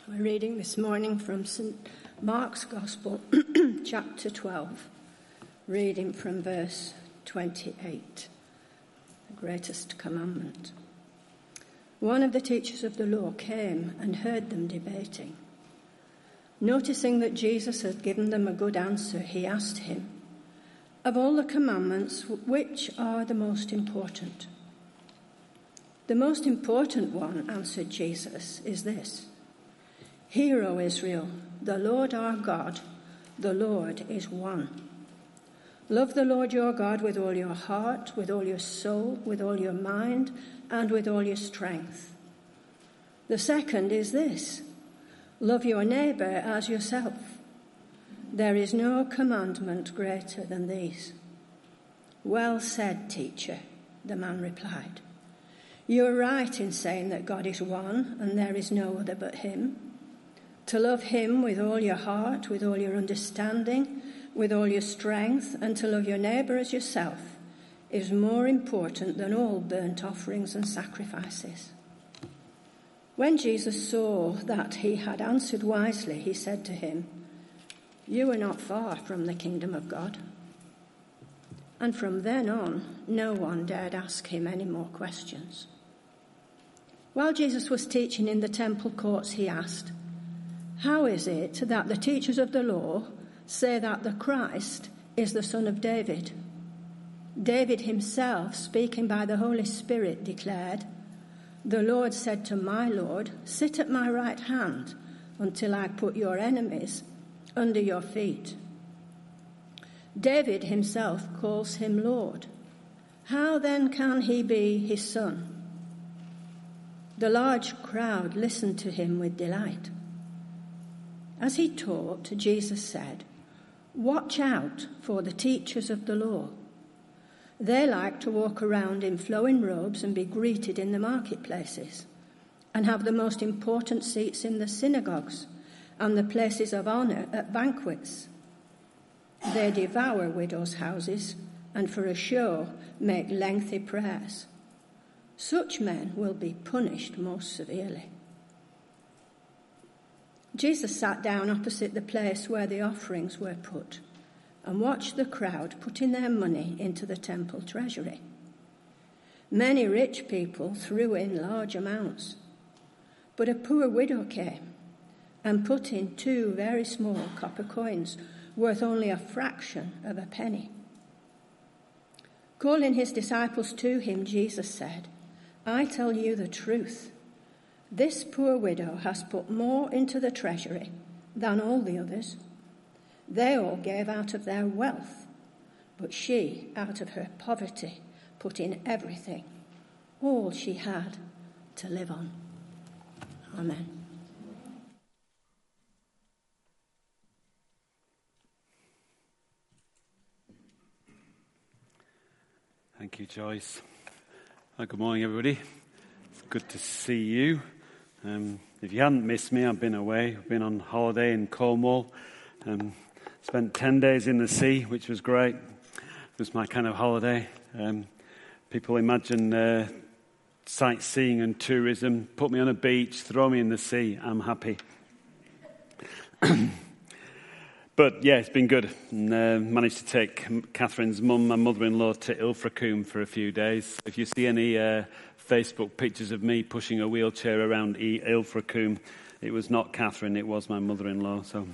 We're reading this morning from St. Mark's Gospel, chapter 12, reading from verse 28, the greatest commandment. One of the teachers of the law came and heard them debating. Noticing that Jesus had given them a good answer, he asked him, "Of all the commandments, which are the most important?" "The most important one," answered Jesus, "is this. Hear, O Israel, the Lord our God, the Lord is one. Love the Lord your God with all your heart, with all your soul, with all your mind, and with all your strength. The second is this. Love your neighbour as yourself. There is no commandment greater than these." "Well said, teacher," the man replied. "You are right in saying that God is one and there is no other but him. To love him with all your heart, with all your understanding, with all your strength, and to love your neighbour as yourself is more important than all burnt offerings and sacrifices." When Jesus saw that he had answered wisely, he said to him, "You are not far from the kingdom of God." And from then on, no one dared ask him any more questions. While Jesus was teaching in the temple courts, he asked, "How is it that the teachers of the law say that the Christ is the son of David?" David himself, speaking by the Holy Spirit, declared, "The Lord said to my Lord, 'Sit at my right hand until I put your enemies under your feet.'" David himself calls him Lord. How then can he be his son? The large crowd listened to him with delight. As he taught, Jesus said, "Watch out for the teachers of the law. They like to walk around in flowing robes and be greeted in the marketplaces, and have the most important seats in the synagogues and the places of honour at banquets. They devour widows' houses and for a show make lengthy prayers. Such men will be punished most severely." Jesus sat down opposite the place where the offerings were put and watched the crowd putting their money into the temple treasury. Many rich people threw in large amounts, but a poor widow came and put in 2 very small copper coins worth only a fraction of a penny. Calling his disciples to him, Jesus said, "I tell you the truth. This poor widow has put more into the treasury than all the others. They all gave out of their wealth, but she, out of her poverty, put in everything, all she had to live on." Amen. Thank you, Joyce. Good morning, everybody. It's good to see you. If you hadn't missed me, I've been away. I've been on holiday in Cornwall. Spent 10 days in the sea, which was great. It was my kind of holiday. People imagine sightseeing and tourism. Put me on a beach, throw me in the sea. I'm happy. But yeah, it's been good. And, managed to take Catherine's mum, my mother-in-law, to Ilfracombe for a few days. If you see any Facebook pictures of me pushing a wheelchair around Ilfracombe, it was not Catherine, it was my mother-in-law. So,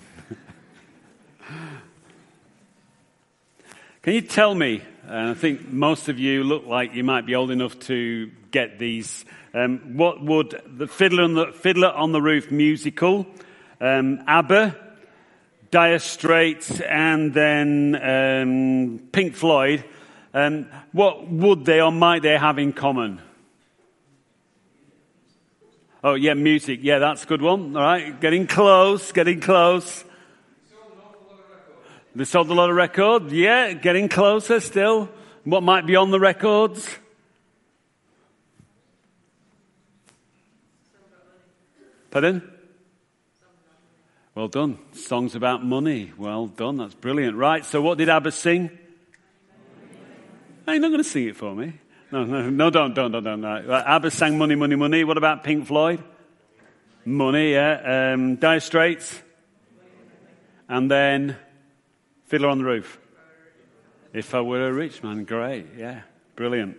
can you tell me? I think most of you look like you might be old enough to get these. What would the Fiddler on the Roof musical, ABBA, Dire Straits, and then Pink Floyd? What would they or might they have in common? Oh, yeah, music. Yeah, that's a good one. All right, getting close. They sold a lot of records. Yeah, getting closer still. What might be on the records? Pardon? Well done. Songs about money. Well done. That's brilliant. Right, so what did ABBA sing? Hey, you're not going to sing it for me. No, don't. ABBA sang Money, Money, Money. What about Pink Floyd? Money, yeah. Dire Straits. And then Fiddler on the Roof. If I Were a Rich Man. Great, yeah. Brilliant.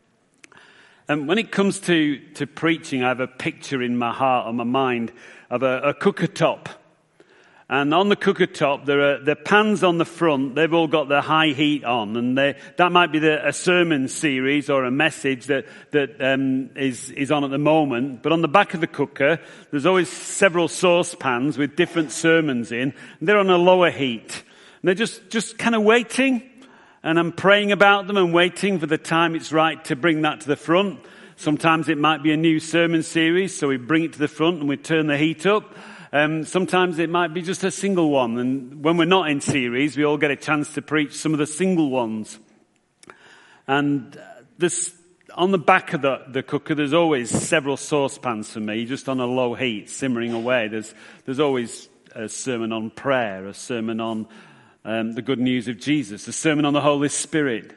When it comes to preaching, I have a picture in my heart or my mind of a cooker top. And on the cooker top, there are the pans on the front. They've all got the high heat on, and that might be a sermon series or a message that is on at the moment. But on the back of the cooker, there's always several saucepans with different sermons in. And they're on a lower heat, and they're just kind of waiting. And I'm praying about them and waiting for the time it's right to bring that to the front. Sometimes it might be a new sermon series, so we bring it to the front and we turn the heat up. Sometimes it might be just a single one. And when we're not in series, we all get a chance to preach some of the single ones. And on the back of the cooker, there's always several saucepans for me, just on a low heat, simmering away. There's always a sermon on prayer, a sermon on the good news of Jesus, a sermon on the Holy Spirit.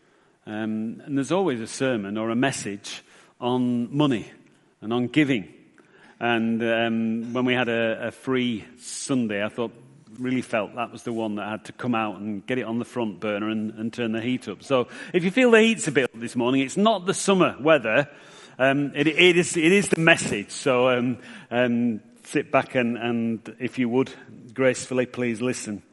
And there's always a sermon or a message on money and on giving. And when we had a free Sunday, I really felt that was the one that had to come out and get it on the front burner and turn the heat up. So if you feel the heat's a bit up this morning, it's not the summer weather. It is the message. So sit back and if you would, gracefully, please listen.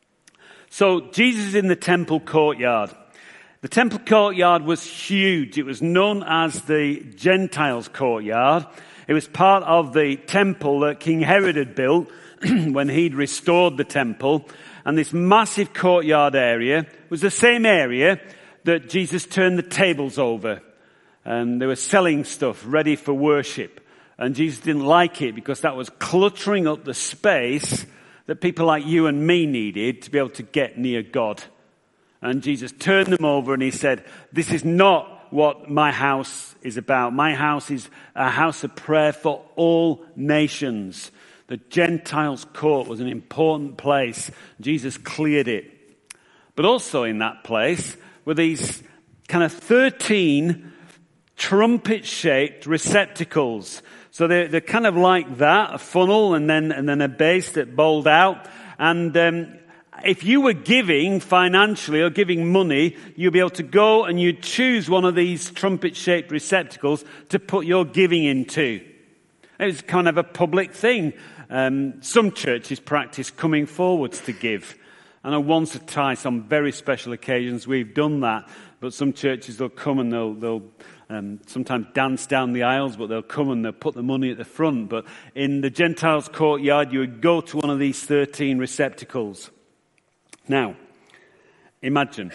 So Jesus is in the temple courtyard. The temple courtyard was huge. It was known as the Gentiles' courtyard. It was part of the temple that King Herod had built when he'd restored the temple. And this massive courtyard area was the same area that Jesus turned the tables over. And they were selling stuff ready for worship. And Jesus didn't like it because that was cluttering up the space that people like you and me needed to be able to get near God. And Jesus turned them over and he said, this is not what my house is about. My house is a house of prayer for all nations. The Gentiles' court was an important place. Jesus cleared it. But also in that place were these kind of 13 trumpet-shaped receptacles. So they're kind of like that, a funnel and then a base that bowled out. And if you were giving financially or giving money, you'd be able to go and you'd choose one of these trumpet-shaped receptacles to put your giving into. It was kind of a public thing. Some churches practice coming forwards to give. I know once or twice on very special occasions we've done that. But some churches, they'll come and they'll sometimes dance down the aisles, but they'll come and they'll put the money at the front. But in the Gentiles' courtyard, you would go to one of these 13 receptacles. Now, imagine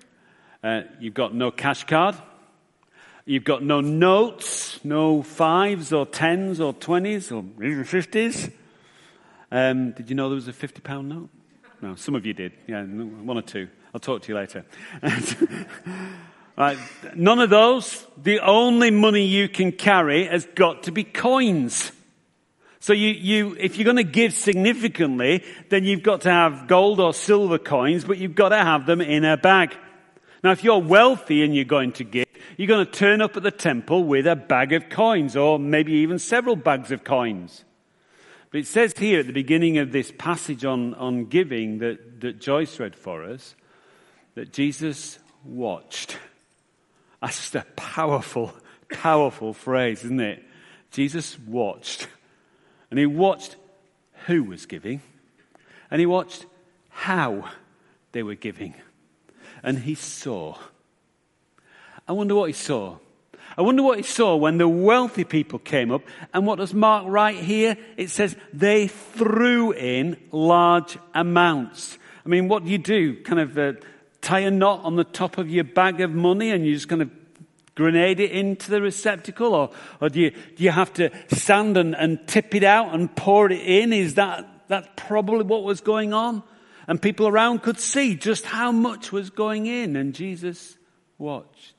you've got no cash card, you've got no notes, no 5s or 10s or 20s or even 50s. Did you know there was a £50 note? No, some of you did. Yeah, one or two. I'll talk to you later. Right, none of those. The only money you can carry has got to be coins. So if you're going to give significantly, then you've got to have gold or silver coins, but you've got to have them in a bag. Now, if you're wealthy and you're going to give, you're going to turn up at the temple with a bag of coins, or maybe even several bags of coins. But it says here at the beginning of this passage on giving that Joyce read for us, that Jesus watched. That's just a powerful, powerful phrase, isn't it? Jesus watched. And he watched who was giving. And he watched how they were giving. And he saw. I wonder what he saw. I wonder what he saw when the wealthy people came up. And what does Mark write here? It says they threw in large amounts. I mean, what do? Kind of tie a knot on the top of your bag of money and you just kind of grenade it into the receptacle? Or do you have to stand and tip it out and pour it in? Is that's probably what was going on? And people around could see just how much was going in, and Jesus watched.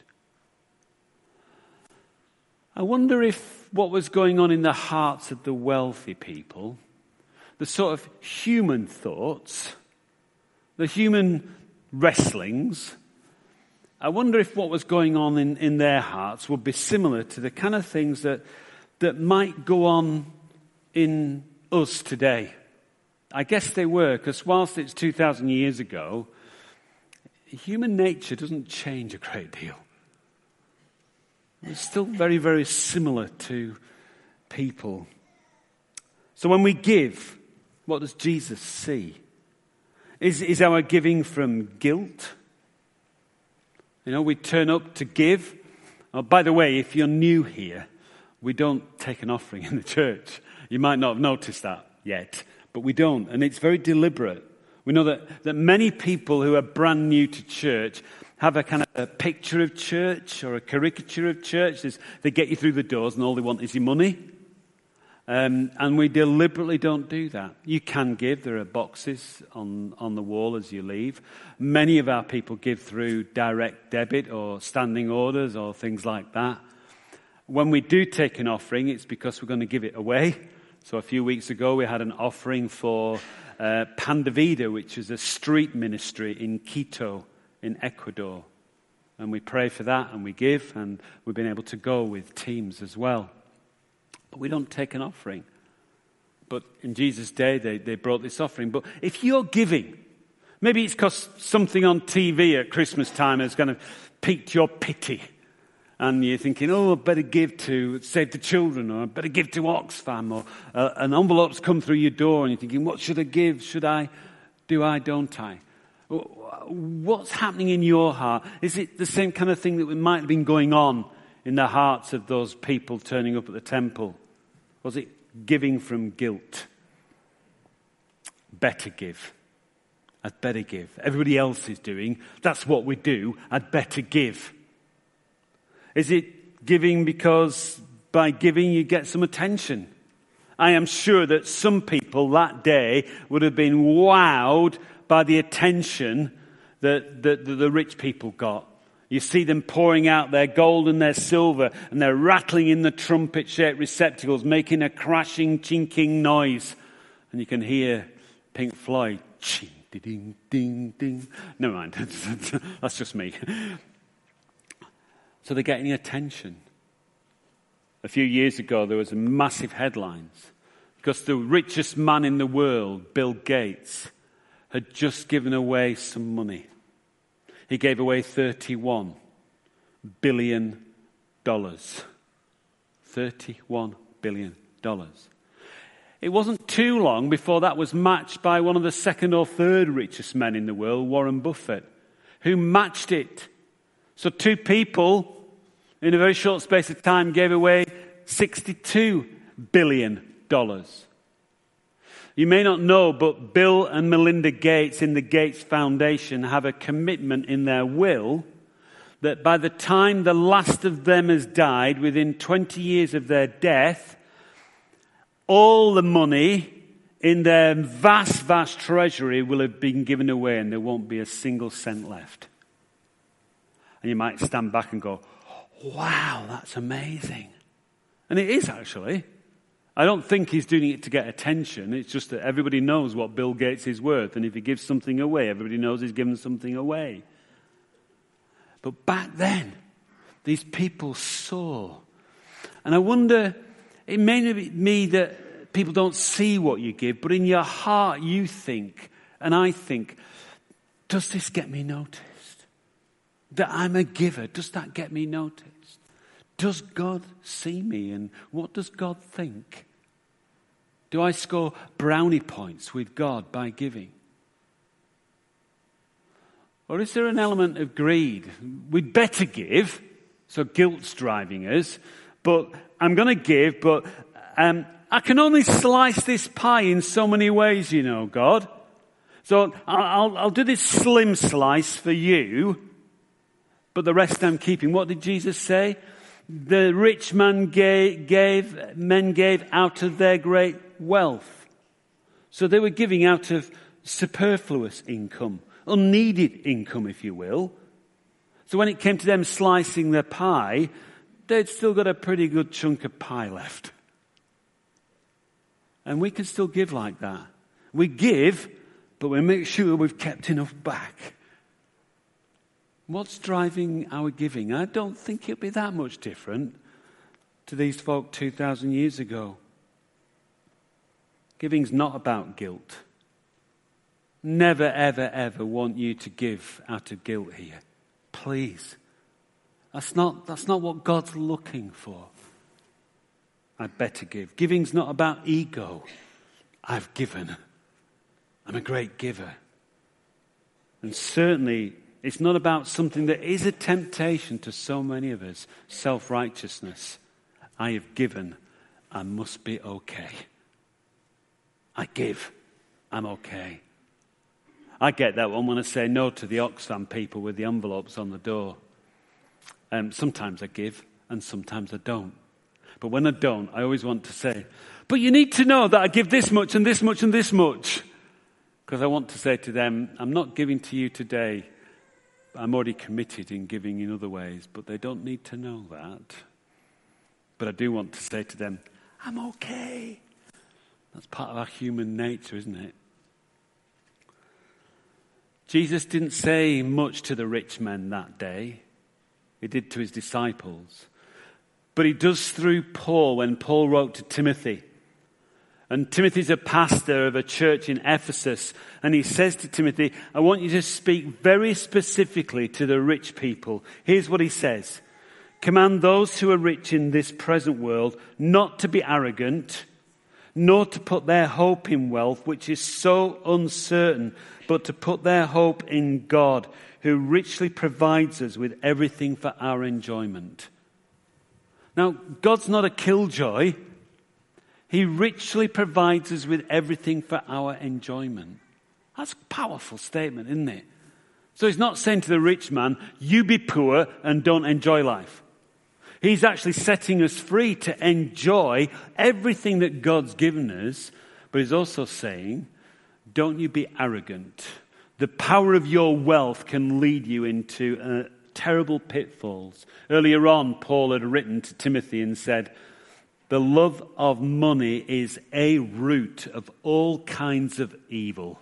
I wonder if what was going on in the hearts of the wealthy people, the sort of human thoughts, the human wrestlings, I wonder if what was going on in their hearts would be similar to the kind of things that might go on in us today? I guess they were, because whilst it's 2,000 years ago, human nature doesn't change a great deal. It's still very, very similar to people. So when we give, what does Jesus see? Is our giving from guilt? We turn up to give. Oh, by the way, if you're new here, we don't take an offering in the church. You might not have noticed that yet, but we don't. And it's very deliberate. We know that many people who are brand new to church have a kind of a picture of church or a caricature of church. They get you through the doors and all they want is your money. And we deliberately don't do that. You can give. There are boxes on the wall as you leave. Many of our people give through direct debit or standing orders or things like that. When we do take an offering, it's because we're going to give it away. So a few weeks ago, we had an offering for Pan de Vida, which is a street ministry in Quito, in Ecuador. And we pray for that and we give, and we've been able to go with teams as well. But we don't take an offering. But in Jesus' day, they brought this offering. But if you're giving, maybe it's because something on TV at Christmas time has kind of piqued your pity. And you're thinking, I better give to Save the Children, or I better give to Oxfam, or an envelope's come through your door, and you're thinking, what should I give? Should I? Do I? Don't I? What's happening in your heart? Is it the same kind of thing that might have been going on in the hearts of those people turning up at the temple? Was it giving from guilt? Better give. I'd better give. Everybody else is doing. That's what we do. I'd better give. Is it giving because by giving you get some attention? I am sure that some people that day would have been wowed by the attention that the rich people got. You see them pouring out their gold and their silver, and they're rattling in the trumpet-shaped receptacles, making a crashing, chinking noise. And you can hear Pink Floyd, ching, ding, ding, ding. Never mind, that's just me. So they're getting attention. A few years ago, there was massive headlines because the richest man in the world, Bill Gates, had just given away some money. He gave away $31 billion. $31 billion. It wasn't too long before that was matched by one of the second or third richest men in the world, Warren Buffett, who matched it. So two people in a very short space of time gave away $62 billion. You may not know, but Bill and Melinda Gates in the Gates Foundation have a commitment in their will that by the time the last of them has died, within 20 years of their death, all the money in their vast, vast treasury will have been given away and there won't be a single cent left. And you might stand back and go, wow, that's amazing. And it is actually. I don't think he's doing it to get attention. It's just that everybody knows what Bill Gates is worth. And if he gives something away, everybody knows he's given something away. But back then, these people saw. And I wonder, it may be me that people don't see what you give, but in your heart you think, and I think, does this get me noticed? That I'm a giver, does that get me noticed? Does God see me, and what does God think? Do I score brownie points with God by giving? Or is there an element of greed? We'd better give, so guilt's driving us, but I'm going to give, but I can only slice this pie in so many ways, God. So I'll do this slim slice for you, but the rest I'm keeping. What did Jesus say? The rich man gave out of their great wealth. So they were giving out of superfluous income, unneeded income, if you will. So when it came to them slicing their pie, they'd still got a pretty good chunk of pie left. And we can still give like that. We give, but we make sure we've kept enough back. What's driving our giving? I don't think it'll be that much different to these folk 2,000 years ago. Giving's not about guilt. Never, ever, ever want you to give out of guilt here. Please. That's not what God's looking for. I'd better give. Giving's not about ego. I've given. I'm a great giver. And certainly, it's not about something that is a temptation to so many of us, self-righteousness. I have given. I must be okay. I give. I'm okay. I get that one when I say no to the Oxfam people with the envelopes on the door. Sometimes I give and sometimes I don't. But when I don't, I always want to say, but you need to know that I give this much and this much and this much. Because I want to say to them, I'm not giving to you today. I'm already committed in giving in other ways, but they don't need to know that. But I do want to say to them, I'm okay. That's part of our human nature, isn't it? Jesus didn't say much to the rich men that day. He did to his disciples. But he does through Paul when Paul wrote to Timothy. And Timothy's a pastor of a church in Ephesus. And he says to Timothy, I want you to speak very specifically to the rich people. Here's what he says. Command those who are rich in this present world not to be arrogant, nor to put their hope in wealth, which is so uncertain, but to put their hope in God, who richly provides us with everything for our enjoyment. Now, God's not a killjoy. He richly provides us with everything for our enjoyment. That's a powerful statement, isn't it? So he's not saying to the rich man, you be poor and don't enjoy life. He's actually setting us free to enjoy everything that God's given us. But he's also saying, don't you be arrogant. The power of your wealth can lead you into terrible pitfalls. Earlier on, Paul had written to Timothy and said, the love of money is a root of all kinds of evil.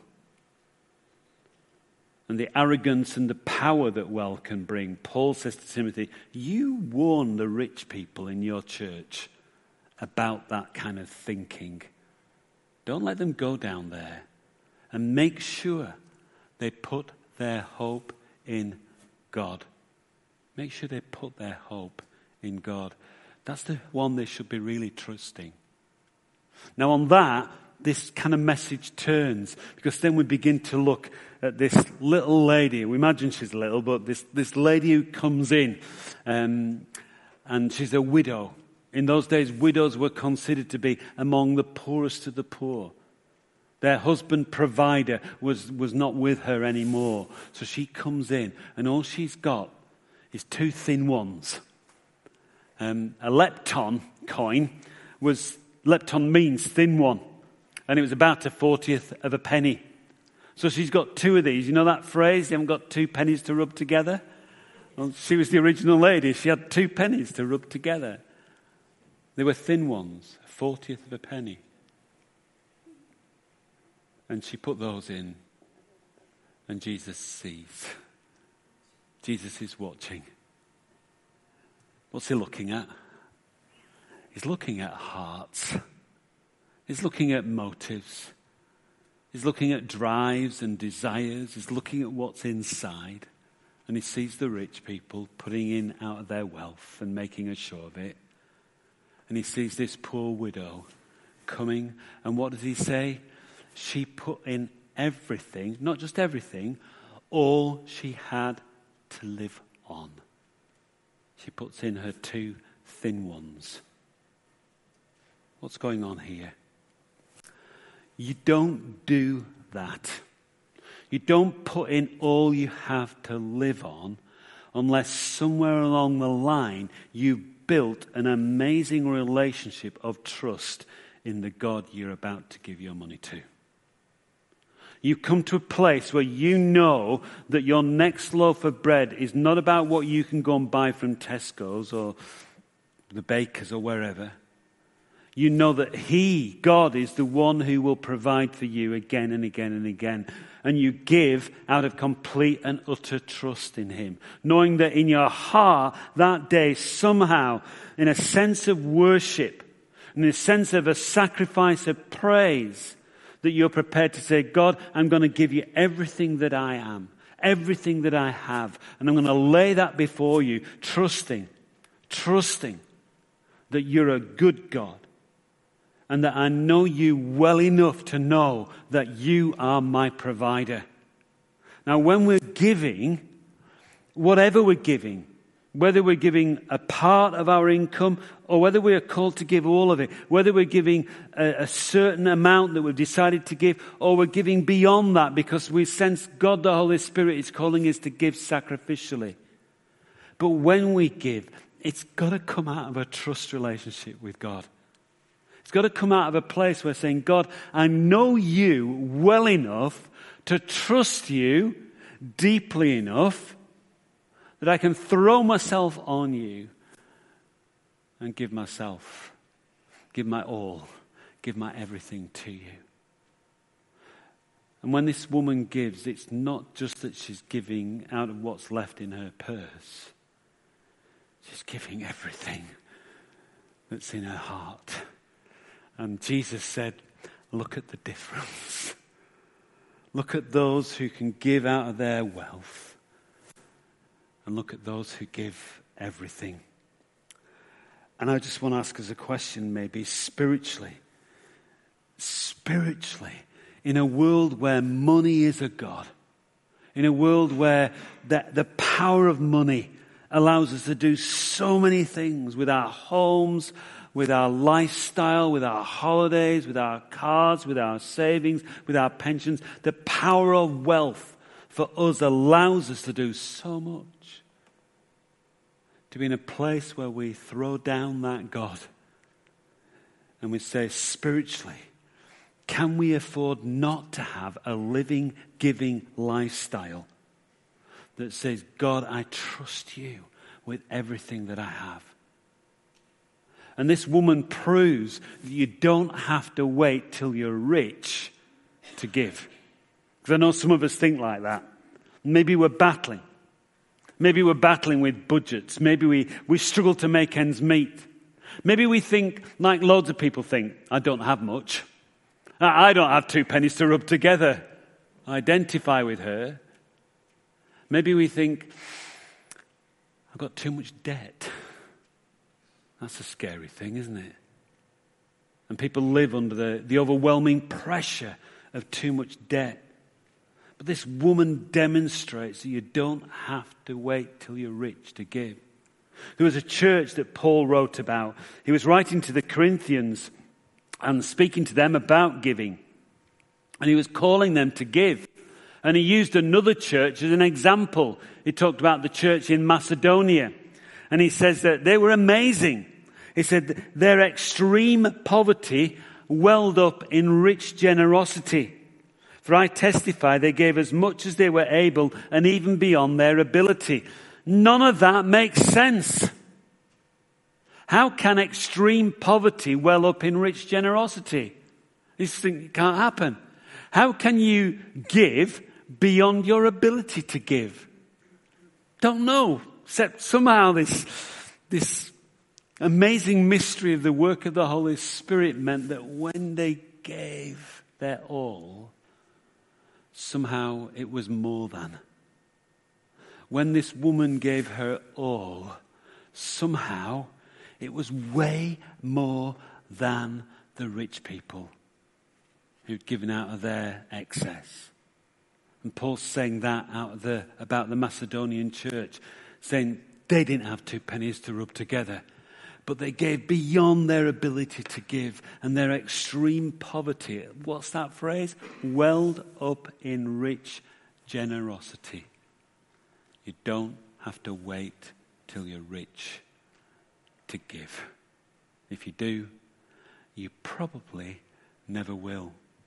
And the arrogance and the power that wealth can bring. Paul says to Timothy, you warn the rich people in your church about that kind of thinking. Don't let them go down there. And make sure they put their hope in God. Make sure they put their hope in God. That's the one they should be really trusting. Now on that, this kind of message turns, because then we begin to look at this little lady. We imagine she's little, but this lady who comes in, and she's a widow. In those days, widows were considered to be among the poorest of the poor. Their husband provider was not with her anymore. So she comes in, and all she's got is 2 thin ones. A lepton coin lepton means thin one. And it was about 1/40 of a penny. So she's got 2 of these. You know that phrase, you haven't got 2 pennies to rub together? Well, she was the original lady. She had 2 pennies to rub together. They were thin ones, 1/40 of a penny. And she put those in. And Jesus sees. Jesus is watching. What's he looking at? He's looking at hearts. He's looking at motives. He's looking at drives and desires. He's looking at what's inside. And he sees the rich people putting in out of their wealth and making a show of it. And he sees this poor widow coming. And what does he say? She put in everything, not just everything, all she had to live on. She puts in her 2 thin ones. What's going on here? You don't do that. You don't put in all you have to live on unless somewhere along the line you've built an amazing relationship of trust in the God you're about to give your money to. You come to a place where you know that your next loaf of bread is not about what you can go and buy from Tesco's or the bakers or wherever. You know that He, God, is the one who will provide for you again and again and again. And you give out of complete and utter trust in Him. Knowing that in your heart that day somehow, in a sense of worship, And in a sense of a sacrifice of praise, that you're prepared to say, God, I'm going to give you everything that I am, everything that I have. And I'm going to lay that before you, trusting that you're a good God. And that I know you well enough to know that you are my provider. Now, when we're giving, whatever we're giving, whether we're giving a part of our income or whether we are called to give all of it, whether we're giving a certain amount that we've decided to give or we're giving beyond that because we sense God the Holy Spirit is calling us to give sacrificially. But when we give, it's got to come out of a trust relationship with God. It's got to come out of a place where saying, God, I know you well enough to trust you deeply enough that I can throw myself on you and give myself, give my all, give my everything to you. And when this woman gives, it's not just that she's giving out of what's left in her purse. She's giving everything that's in her heart. And Jesus said, look at the difference. Look at those who can give out of their wealth. And look at those who give everything. And I just want to ask us a question, maybe spiritually, in a world where money is a god, in a world where the power of money allows us to do so many things with our homes, with our lifestyle, with our holidays, with our cars, with our savings, with our pensions. The power of wealth for us allows us to do so much. To be in a place where we throw down that God and we say spiritually, can we afford not to have a living, giving lifestyle that says, God, I trust you with everything that I have. And this woman proves that you don't have to wait till you're rich to give. Because I know some of us think like that. Maybe we're battling. Maybe we're battling with budgets. Maybe we struggle to make ends meet. Maybe we think, like loads of people think, I don't have much. I don't have 2 pennies to rub together. Identify with her. Maybe we think, I've got too much debt. That's a scary thing, isn't it? And people live under the overwhelming pressure of too much debt. But this woman demonstrates that you don't have to wait till you're rich to give. There was a church that Paul wrote about. He was writing to the Corinthians and speaking to them about giving. And he was calling them to give. And he used another church as an example. He talked about the church in Macedonia. And he says that they were amazing. He said their extreme poverty welled up in rich generosity. For I testify they gave as much as they were able and even beyond their ability. None of that makes sense. How can extreme poverty well up in rich generosity? This thing can't happen. How can you give beyond your ability to give? Don't know. Except somehow this amazing mystery of the work of the Holy Spirit meant that when they gave their all, somehow it was more than. When this woman gave her all, somehow it was way more than the rich people who'd given out of their excess. And Paul's saying that about the Macedonian church, saying they didn't have 2 pennies to rub together, but they gave beyond their ability to give, and their extreme poverty, what's that phrase? Welled up in rich generosity. You don't have to wait till you're rich to give. If you do, you probably never will.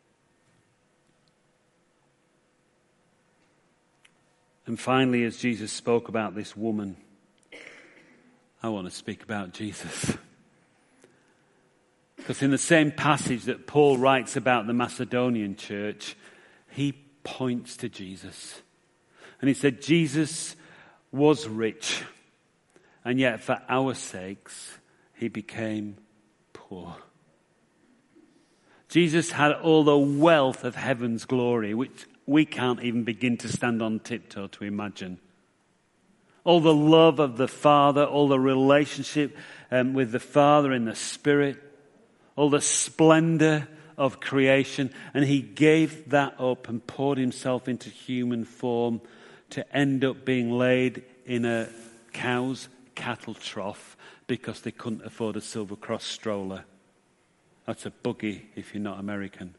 And finally, as Jesus spoke about this woman, I want to speak about Jesus. Because in the same passage that Paul writes about the Macedonian church, he points to Jesus. And he said, Jesus was rich, and yet for our sakes, he became poor. Jesus had all the wealth of heaven's glory, which we can't even begin to stand on tiptoe to imagine. All the love of the Father, all the relationship with the Father in the Spirit, all the splendor of creation. And he gave that up and poured himself into human form to end up being laid in a cow's cattle trough because they couldn't afford a Silver Cross stroller. That's a buggy if you're not American.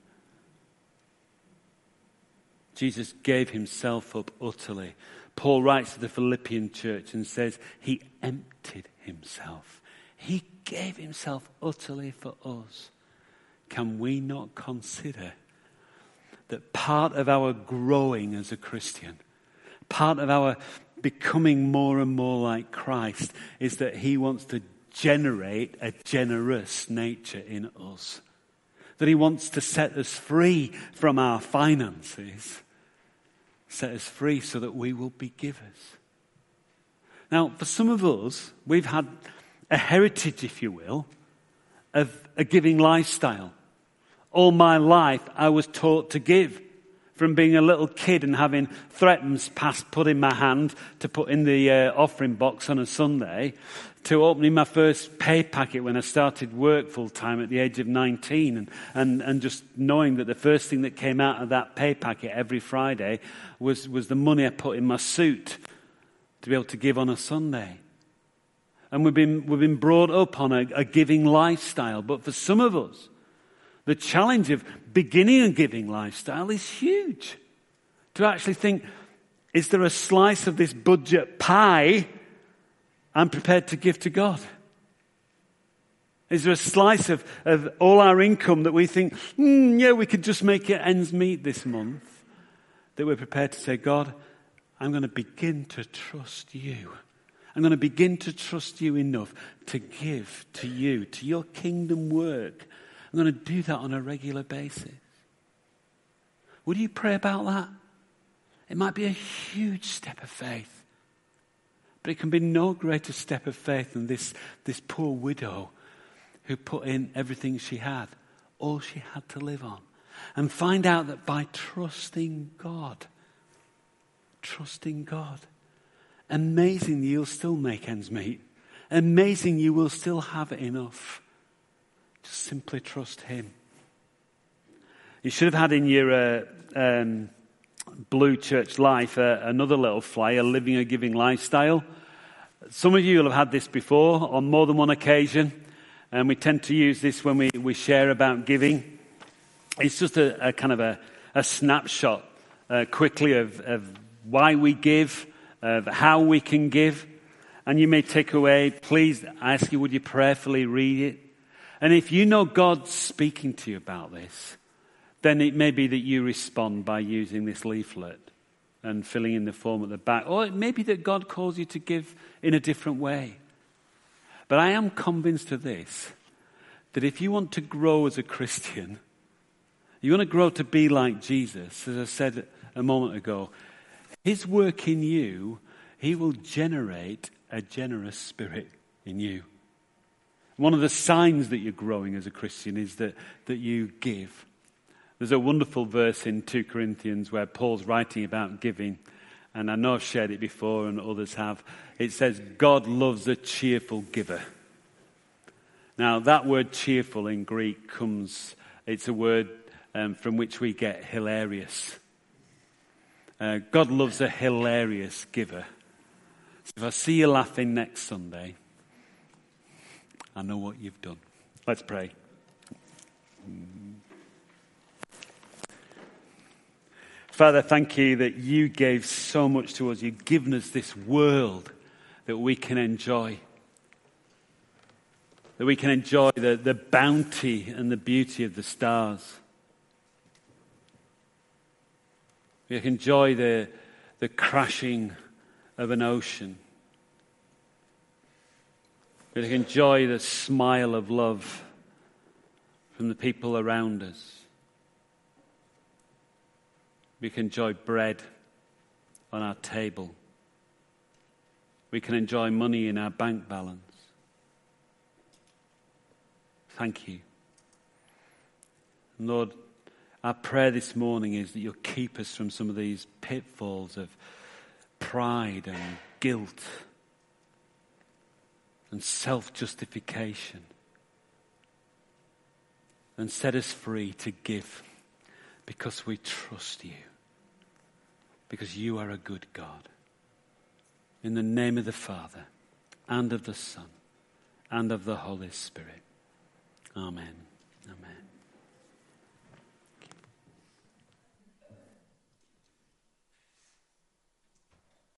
Jesus gave himself up utterly. Paul writes to the Philippian church and says he emptied himself. He gave himself utterly for us. Can we not consider that part of our growing as a Christian, part of our becoming more and more like Christ, is that he wants to generate a generous nature in us? That he wants to set us free from our finances, set us free so that we will be givers. Now, for some of us, we've had a heritage, if you will, of a giving lifestyle. All my life, I was taught to give. From being a little kid and having threepence put in my hand to put in the offering box on a Sunday, to opening my first pay packet when I started work full time at the age of 19, and just knowing that the first thing that came out of that pay packet every Friday was the money I put in my suit to be able to give on a Sunday. And we've been brought up on a giving lifestyle. But for some of us, the challenge of beginning a giving lifestyle is huge. To actually think, is there a slice of this budget pie I'm prepared to give to God? Is there a slice of all our income that we think, we could just make it ends meet this month, that we're prepared to say, God, I'm going to begin to trust you. I'm going to begin to trust you enough to give to you, to your kingdom work. I'm going to do that on a regular basis. Would you pray about that? It might be a huge step of faith. But it can be no greater step of faith than this poor widow who put in everything she had, all she had to live on. And find out that by trusting God, amazing you'll still make ends meet. Amazing you will still have enough. Just simply trust him. You should have had in your Blue Church Life another little flyer, living a giving lifestyle. Some of you will have had this before on more than one occasion, and we tend to use this when we share about giving. It's just a kind of a snapshot quickly of why we give, of how we can give. And you may take away, please, I ask you, would you prayerfully read it? And if you know God's speaking to you about this, then it may be that you respond by using this leaflet and filling in the form at the back. Or it may be that God calls you to give in a different way. But I am convinced of this, that if you want to grow as a Christian, you want to grow to be like Jesus, as I said a moment ago, his work in you, he will generate a generous spirit in you. One of the signs that you're growing as a Christian is that you give. There's a wonderful verse in 2 Corinthians where Paul's writing about giving, and I know I've shared it before and others have. It says, God loves a cheerful giver. Now, that word cheerful in Greek it's a word from which we get hilarious. God loves a hilarious giver. So if I see you laughing next Sunday, I know what you've done. Let's pray. Father, thank you that you gave so much to us. You've given us this world that we can enjoy. That we can enjoy the bounty and the beauty of the stars. We can enjoy the crashing of an ocean. We can enjoy the smile of love from the people around us. We can enjoy bread on our table. We can enjoy money in our bank balance. Thank you. And Lord, our prayer this morning is that you'll keep us from some of these pitfalls of pride and guilt and self-justification, and set us free to give because we trust you, because you are a good God. In the name of the Father, and of the Son, and of the Holy Spirit. Amen. Amen.